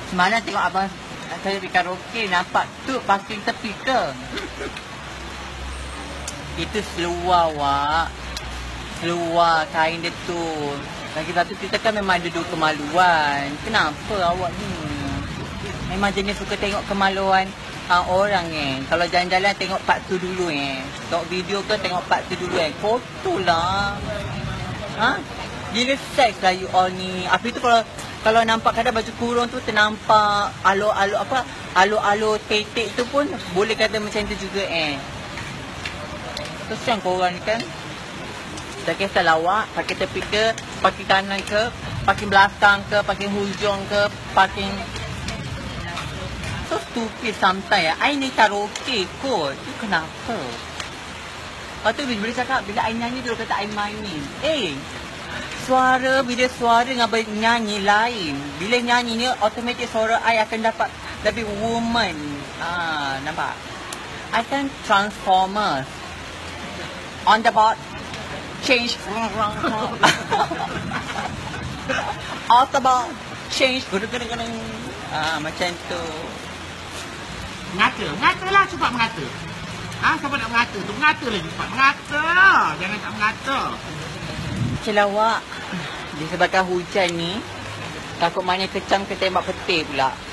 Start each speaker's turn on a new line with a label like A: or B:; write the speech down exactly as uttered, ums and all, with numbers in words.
A: Semalam tengok abang saya pergi karaoke, nampak tu parking tepi ke? Itu seluar, Wak. Seluar kain dia tu. Lagi satu kita kan memang ada dua kemaluan. Kenapa awak ni? Memang jenis suka tengok kemaluan uh, orang eh. Kalau jalan-jalan tengok part tu dulu eh. Tengok video ke tengok part tu dulu eh. Kotor lah. Ha? Gila seks lah you all ni. Apa itu kalau kalau nampak kadang baju kurung tu ternampak alo-alo apa? Alo-alo tetek tu pun boleh kata macam tu juga eh. Kesian korang ni kan. Tak kisah lawak, pakai tepi ke, pakai kanan ke, pakai belakang ke, pakai hujung ke, pakai... So stupid sometimes ya. I ni karaoke kot. Tu kenapa? Lepas tu bila cakap, bila I nyanyi dulu kata I mainin. Eh, suara, bila suara dengan nyanyi lain. Bila nyanyi ni, automatic suara I akan dapat lebih woman. Ah, nampak? I can Transformers. On the board. Change. Off the board. Change. Gudung-gudung-gudung. Ah, macam tu.
B: Mengata. Mengata lah cepat mengata. Ah, siapa nak mengata tu? Mengata lagi cepat. Mengata. Jangan tak mengata.
A: Celawak. Disebabkan hujan ni, takut maknanya kecam ke tembak petir pula.